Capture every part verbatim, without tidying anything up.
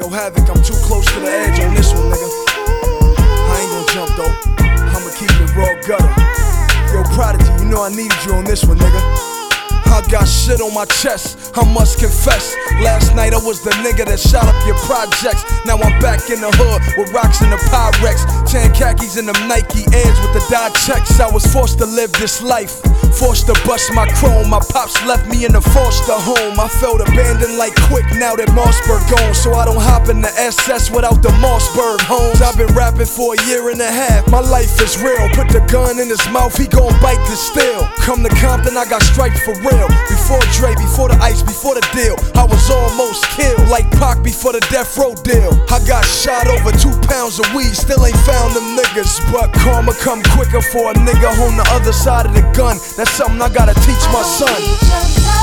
Yo, Havoc, I'm too close to the edge on this one, nigga. I ain't gon' jump though, I'ma keep it raw gutter. Yo, Prodigy, you know I needed you on this one, nigga. I got shit on my chest, I must confess. Last night I was the nigga that shot up your projects. Now I'm back in the hood with rocks in the Pyrex, tan khakis and them Nike Airs with the dye checks. I was forced to live this life, forced to bust my chrome. My pops left me in a foster home. I felt abandoned like Quick now that Mossberg gone, so I don't hop in the S S without the Mossberg homes. I've been rapping for a year and a half, my life is real. Put the gun in his mouth, he gon' bite the steel. Come to Compton, I got striped for real. Before Dre, before the ice, before the deal, I was almost killed like Pac before the death row deal. I got shot over two pounds of weed, still ain't found them niggas. But karma come quicker for a nigga on the other side of the gun. That's something I gotta teach my son.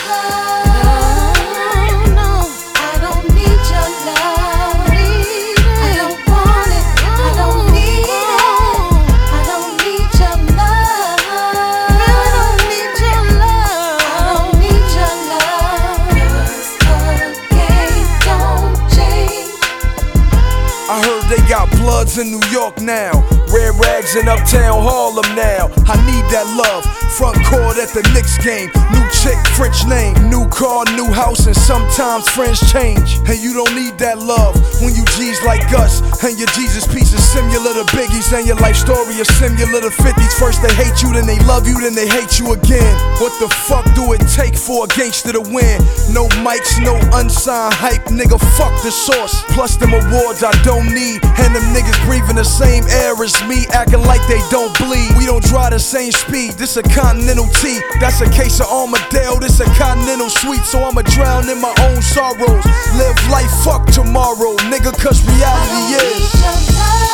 I heard they got Bloods in New York now, Red Rags in Uptown Harlem now. I need that love, front court at the Knicks game. New chick, French name, new car, new house, and sometimes friends change. And you don't need that love when you G's like us, and your Jesus piece is similar to Biggie's, and your life story is similar to fifties. First they hate you, then they love you, then they hate you again. What the fuck do it take for a gangster to win? No mics, no unsigned hype, nigga, fuck the source. Plus them awards I don't need, and them niggas breathing the same air as me, acting like they don't bleed. We don't drive the same speed, this a Continental T. That's a case of Armadale, this a Continental Suite. So I'ma drown in my own sorrows, live life, fuck tomorrow, nigga, cause reality is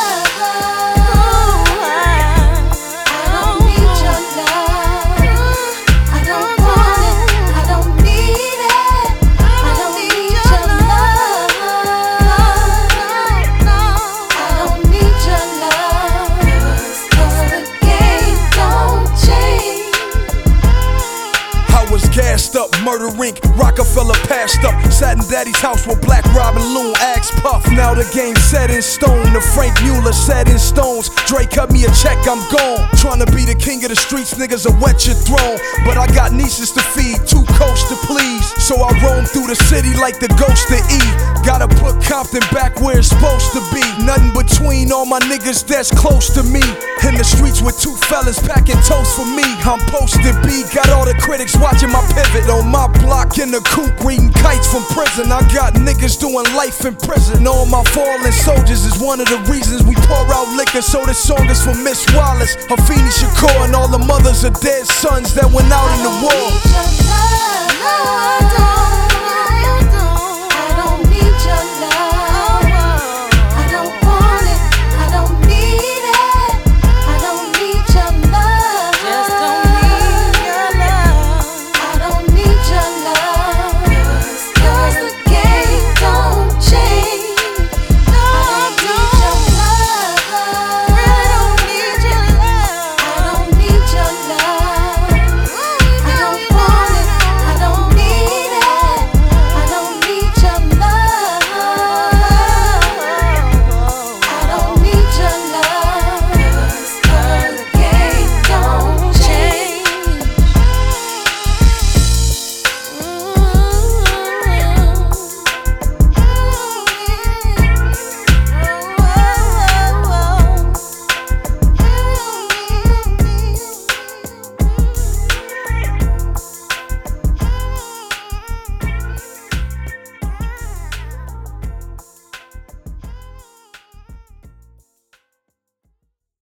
gassed up, Murder Inc, Rockefeller passed up, sat in Daddy's house with Black Robin, Loon, Axe Puff. Now the game set in stone, the Frank Mueller set in stones. Dre cut me a check, I'm gone. Tryna be the king of the streets, niggas will wet your throne. But I got nieces to feed, two coasts to please, so I roam through the city like the ghost of E. Gotta put Compton back where it's supposed to be. Nothing between all my niggas that's close to me. In the streets with two fellas packing toast for me. I'm posted B, got all the critics watching my pivot. On my block in the coop reading kites from prison. I got niggas doing life in prison. All my fallen soldiers is one of the reasons we pour out liquor. So this song is for Miss Wallace, Afeni Shakur, and all the mothers of dead sons that went out in the war.